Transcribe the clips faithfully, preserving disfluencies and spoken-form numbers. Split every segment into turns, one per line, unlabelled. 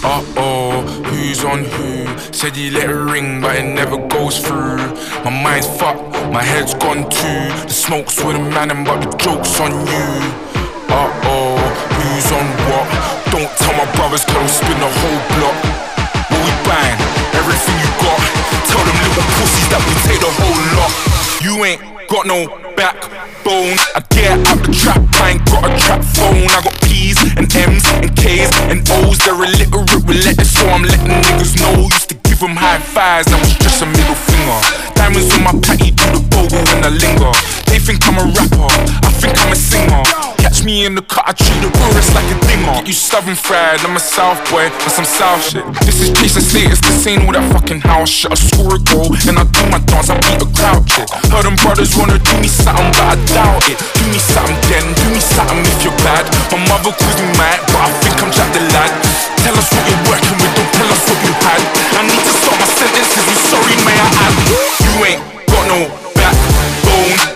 Uh-oh, who's on who? Said he let it ring, but it never goes through. My mind's fucked, my head's gone too. The smoke's with a man, and but the joke's on you. Uh-oh, who's on what? Don't tell my brothers, cause I'll spin the whole block. Will we bang? Everything you got. Tell them little pussies that we take the whole lot. You ain't got no backbone. I get out the trap, I ain't got a trap phone. I got P's and M's and K's and O's. They're illiterate with letters, so I'm letting niggas know. Used to give them high fives, now it's just a middle finger. Diamonds on my patty, do the bogle when I linger. They think I'm a rapper, I think I'm a singer. Catch me in the cut, I treat the tourists like a dinger. Get you southern fried, I'm a south boy, but some south shit. This is Jason status, this ain't all that fucking house shit. I score a goal, and I do my dance, I beat a crowd chick. Heard them brothers wanna do me something, but I doubt it. Do me something then, do me something if you're bad. My mother calls me mad, but I think I'm Jack the lad. Tell us what you're working with, don't tell us what you had. I need to start my sentences with sorry, may I add. You ain't got no backbone.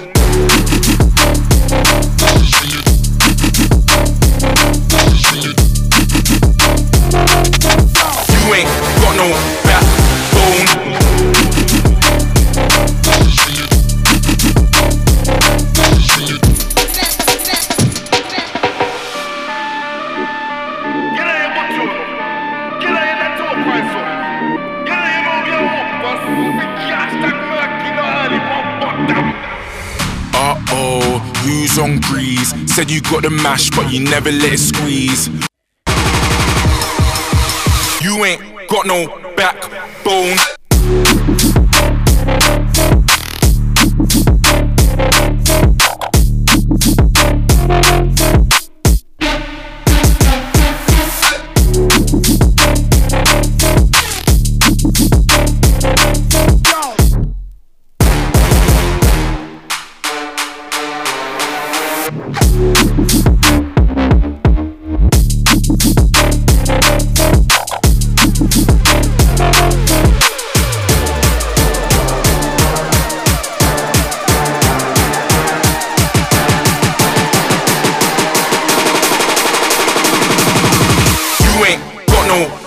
You ain't got no backbone. Uh-oh, who's on grease? Said you got the mash, but you never let it squeeze. You ain't got no backbone. No